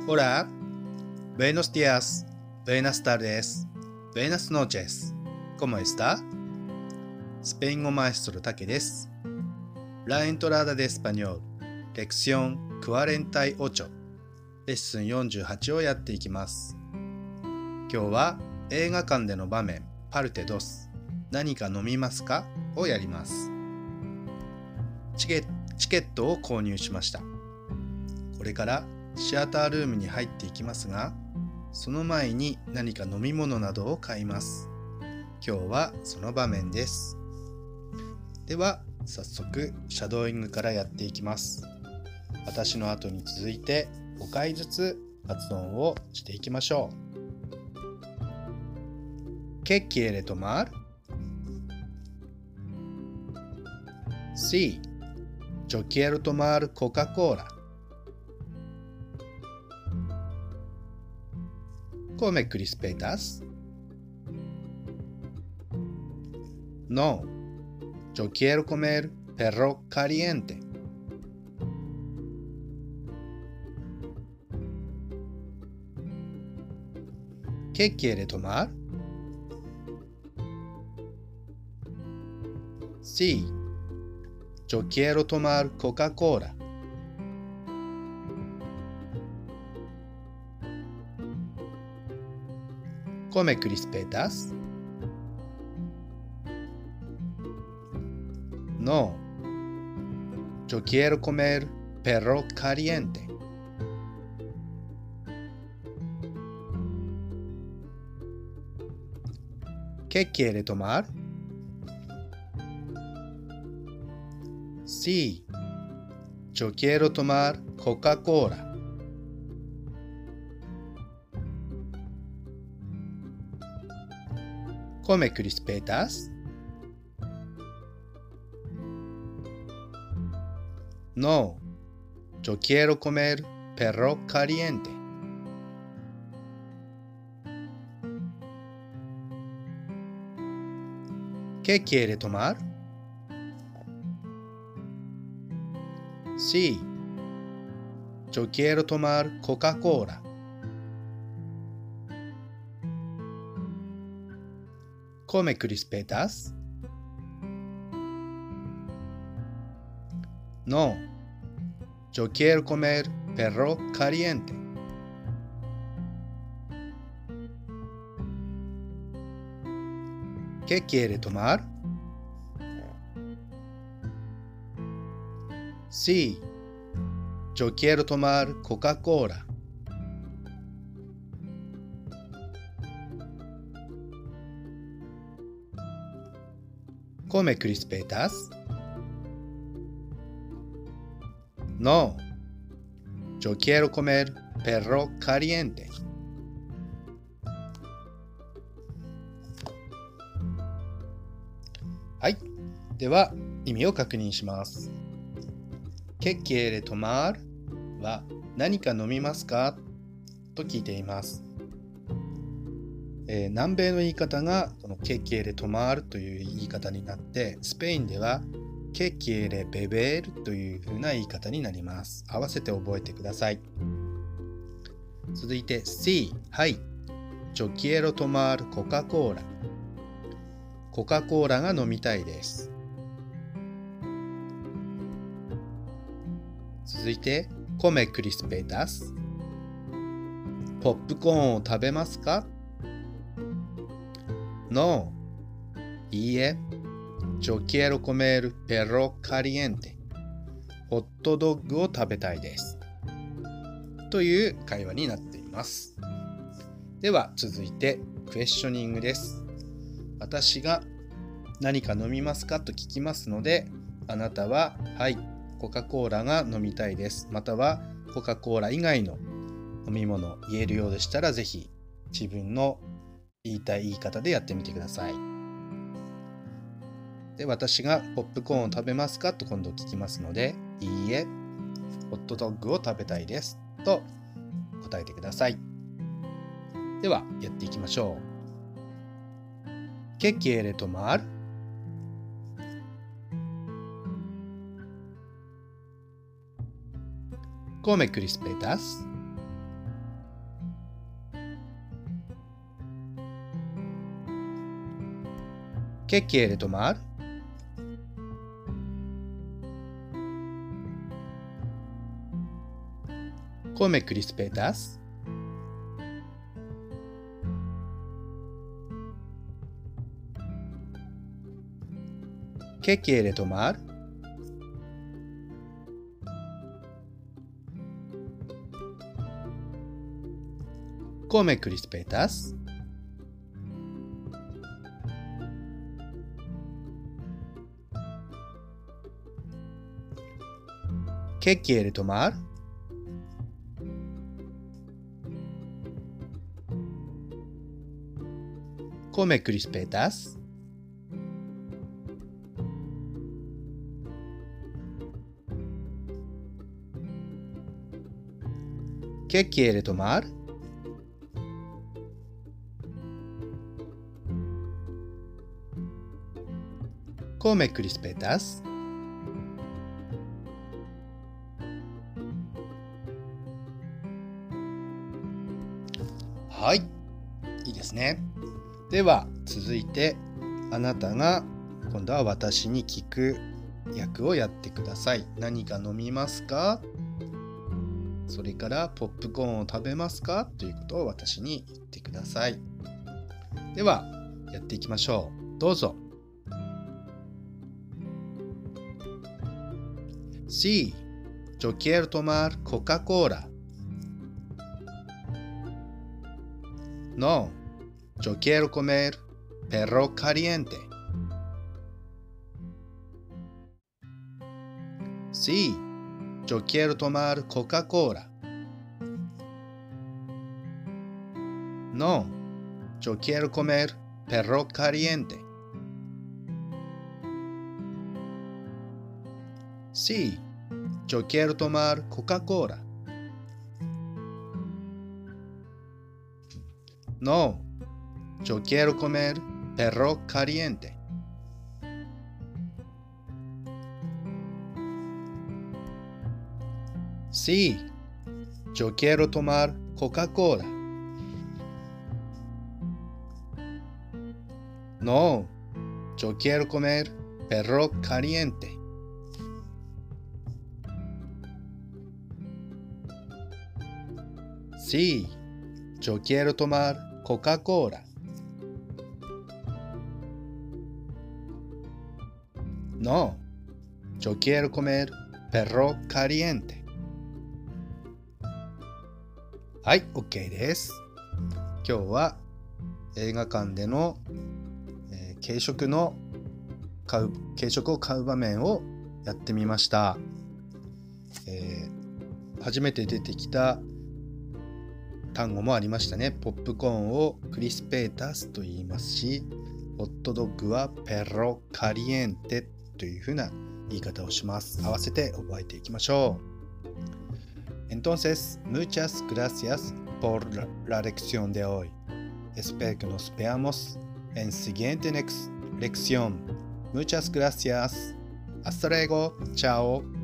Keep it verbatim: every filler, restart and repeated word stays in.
Hola, buenos días, buenas tardes, buenas noches. ¿Cómo está? スペイン語マエストロタケです。La entrada de español, lección cuarenta y ocho、レッスンよんじゅうはちをやっていきます。今日は映画館での場面、パルテドス、何か飲みますかをやります。チケ、チケットを購入しました。これからシアタールームに入っていきますが、その前に何か飲み物などを買います。今日はその場面です。では、早速シャドーイングからやっていきます。私の後に続いてごかいずつ発音をしていきましょう。¿Qué quiere tomar? Sí, yo quiero tomar Coca-Cola. ¿Come crispetas? No, yo quiero comer perro caliente. ¿Qué quiere tomar? Sí, yo quiero tomar Coca-Cola. ¿Come crispetas? No, yo quiero comer perro caliente. ¿Qué quiere tomar? Sí, yo quiero tomar Coca-Cola. ¿Come crispetas? No, yo quiero comer perro caliente. ¿Qué quiere tomar? Sí, yo quiero tomar Coca-Cola. ¿Come crispetas? No, yo quiero comer perro caliente. ¿Qué quiere tomar? Sí, yo quiero tomar Coca-Cola. ¿Come crispetas? No, yo quiero comer perro caliente. はい。では、意味を確認します。¿Qué quiere tomar? は何か飲みますかと聞いています。えー、南米の言い方がこの¿Qué quiere tomar? という言い方になって、スペインでは¿Qué quiere beber? というふうな言い方になります。合わせて覚えてください。続いて Sí、はい。Yo quiero tomar Coca-Cola。コカ・コーラが飲みたいです。続いて Come crispetas。ポップコーンを食べますか？ No。いいえ。Yo quiero comer perro caliente。ホットドッグを食べたいです。という会話になっています。では続いてクエスチョニングです。私が何か飲みますかと聞きますので、あなたは、はい、コカ・コーラが飲みたいです。またはコカ・コーラ以外の飲み物言えるようでしたら、ぜひ自分の言いたい言い方でやってみてください。で、私がポップコーンを食べますかと今度聞きますので、いいえ、ホットドッグを食べたいですと答えてください。では、やっていきましょう。¿Qué quiere tomar? ¿Come crispetas? ¿Qué quiere tomar? ¿Come crispetas? ¿Qué quiere tomar? ¿Come crispetas? ¿Qué quiere tomar? ¿Come crispetas? ¿Qué quiere tomar? ¿Come crispetas?はい、いいですね。では続いてあなたが今度は私に聞く役をやってください。何か飲みますか？それからポップコーンを食べますか？ということを私に言ってください。ではやっていきましょう。どうぞ。Sí, yo quiero tomar Coca-Cola. No, yo quiero comer perro caliente. Sí, yo quiero tomar Coca-Cola. No, yo quiero comer perro caliente. Sí, yo quiero tomar Coca-Cola. No, yo quiero comer perro caliente. Sí, yo quiero tomar Coca-Cola. No, yo quiero comer perro caliente. Sí, yo quiero tomar Coca-Cola. No, yo quiero comer perro caliente. はい、OK です。今日は映画館での、えー、軽食の買う軽食を買う場面をやってみました。えー、初めて出てきた単語もありましたね。ポップコーンをクリスペータスと言いますし、ホットドッグはペロカリエンテというふうな言い方をします。合わせて覚えていきましょう。Entonces, muchas gracias por la lección de hoy. Espero que nos veamos en siguiente lección. Muchas gracias. Hasta luego. Chao.